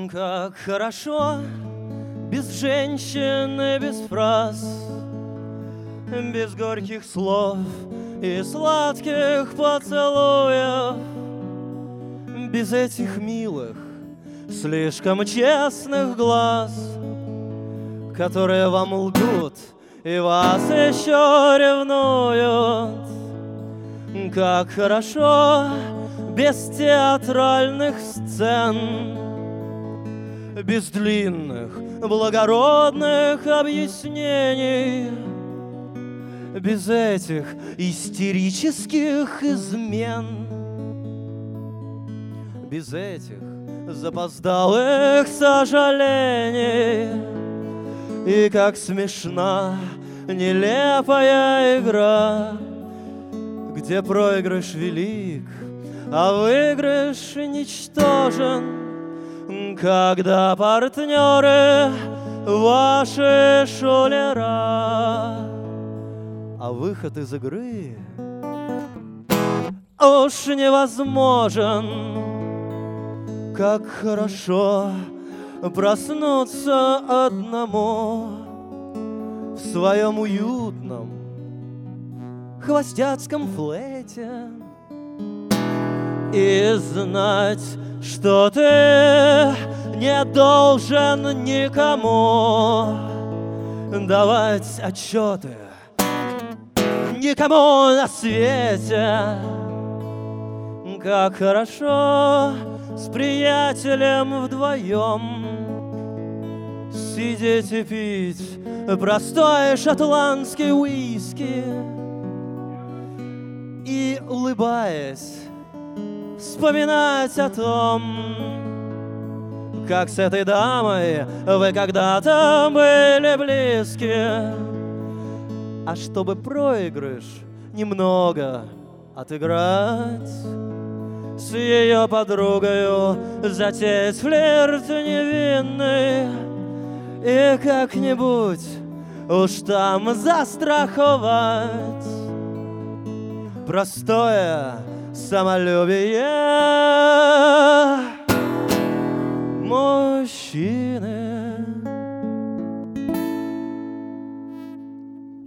Как хорошо без женщины, без фраз, без горьких слов и сладких поцелуев, без этих милых, слишком честных глаз, которые вам лгут и вас еще ревнуют. Как хорошо без театральных сцен, без длинных, благородных объяснений, без этих истерических измен, без этих запоздалых сожалений. И как смешна нелепая игра, где проигрыш велик, а выигрыш ничтожен, когда партнеры ваши шулера, а выход из игры уж невозможен. Как хорошо проснуться одному в своем уютном холостяцком флете и знать, что ты не должен никому давать отчеты, никому на свете. Как хорошо с приятелем вдвоем сидеть и пить простой шотландский виски и, улыбаясь, вспоминать о том, как с этой дамой вы когда-то были близки. А чтобы проигрыш немного отыграть, с ее подругою затеять флирт невинный и как-нибудь уж там застраховать простое самолюбие мужчины.